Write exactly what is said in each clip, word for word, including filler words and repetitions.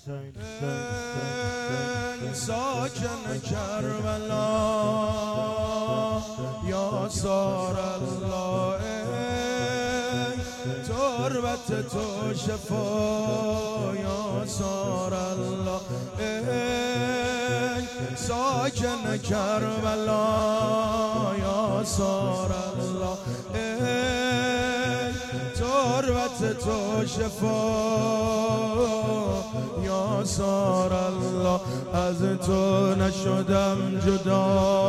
ای ساکن کربلا یا سار الله، ای تربت تو شفا یا سار الله، ای ساکن کربلا یا سار الله، ای تربت تو شفا یا سار الله. از تو نشدم جدا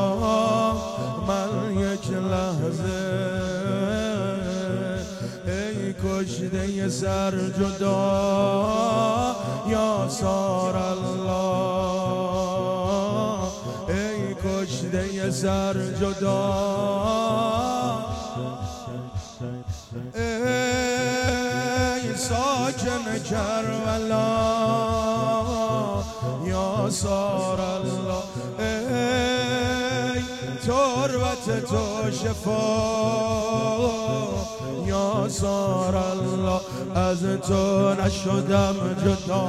من یک لحظه، ای کشته سر جدا یا سار الله، ای کشته سر جدا، ای ساکن کربلا یا سار الله، ای تربت تو شفا یا سار الله. از تو نشدم جدا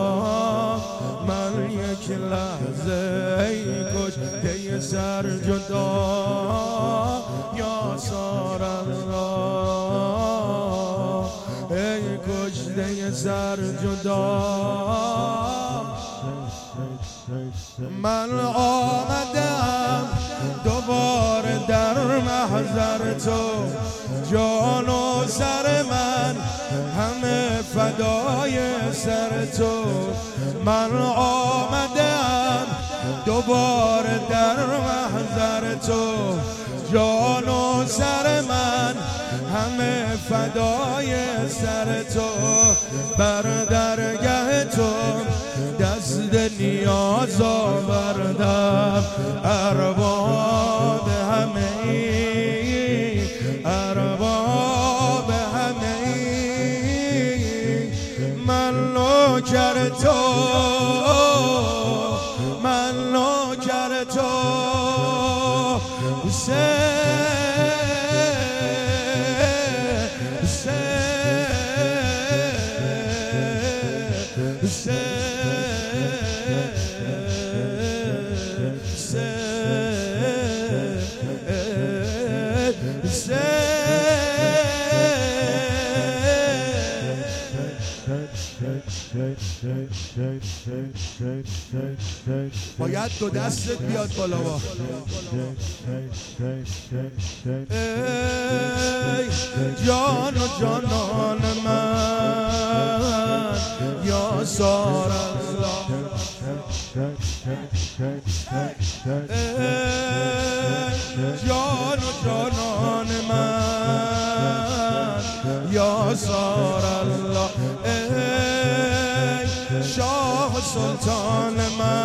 من یک لحظه، ای کشته سر جدا یا سار الله، ای کشته سر جدا. من آمدم دوباره در محضر تو، جان و سر من همه فدای سر تو. من آمدم دوباره در محضر تو، جان و سر من همه فدای سر تو. بر درگه تو دست نیاز آوردم، ارباب همه ای، ارباب همه ای. من نوکر تو، من نوکر تو باید دو دستت بیاد بالا با. ای جان و جانان من یا سار الله، ای جان و جانان من یا سار الله، ای شاه سلطان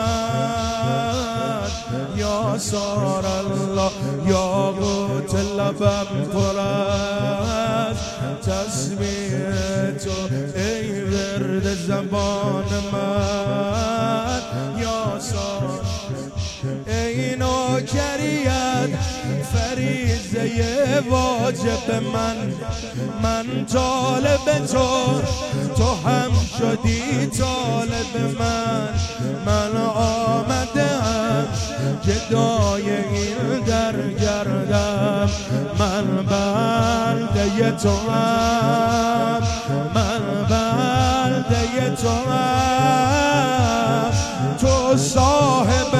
من یا سار الله. یاقوت لبم پر از تسبیح تو، ای ورد زبان من یا سار. ای نوکریت فریضه واجب من، من طالب تو، تو هم شدی طالب من. من آمدم گدای این در گردم، من بنده تو هم، من بنده تو هم. تو صاحب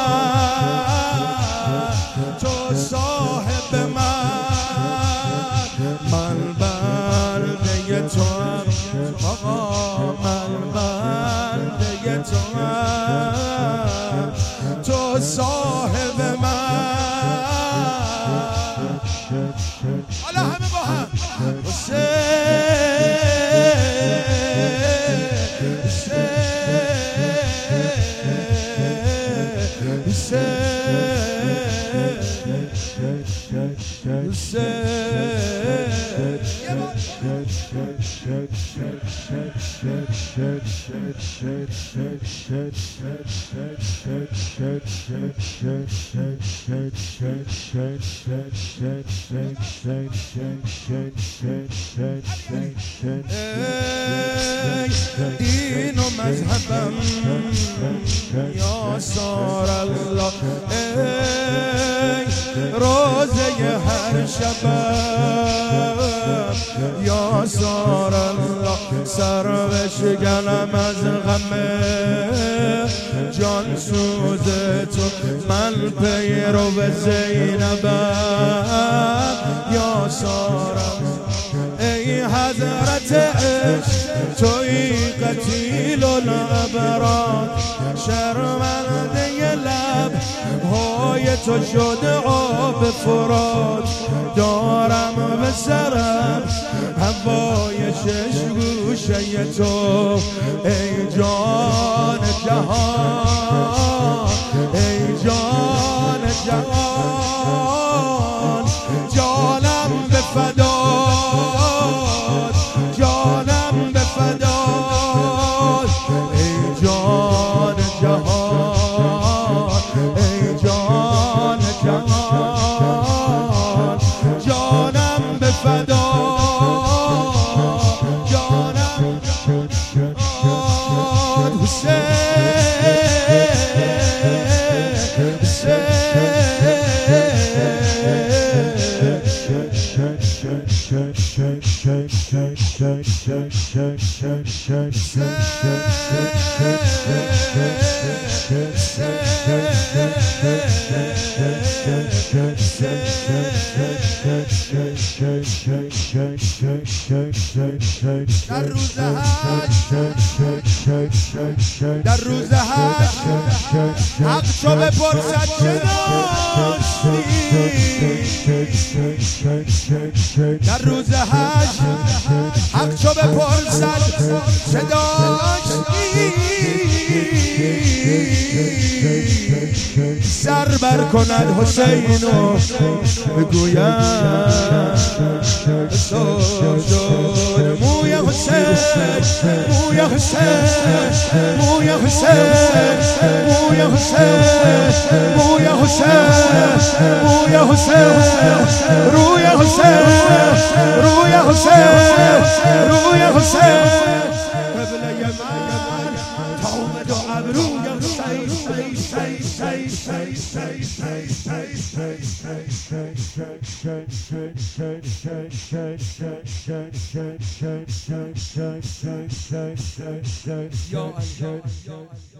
من، تو صاحب من، من بنده تو هم آقا، من بنده تو هم. تو صاحب من، حالا همه با هم Hüseyin دین و مذهبم یا سار الله، ای روزه هر شبم یا سار الله، سر بشکنم از غم جان سوز تو، من پیرو به زینبم یا سار الله. ای حضرت عشق توی قتیل الابرار، شرمنده لب های تو شده آب فرات، دارم به سرم هوای شش گوشه تو، ای جان جهان ای جان جهان، جانم به فدات جانم به فدات، ای جان جهان ای جان جهان، جانم به فدات جانم در روز حج در روز حج حق چو بپرسد چه داشتی، در روز حج حق چو بپرسد چه داشتی، سر بر کند حسین و بگویم تو شد موی حسین موی حسین موی حسین موی حسین موی حسین موی حسین روی حسین روی حسین روی حسین، قبله من تا اومد و ابروی حسین یا الله.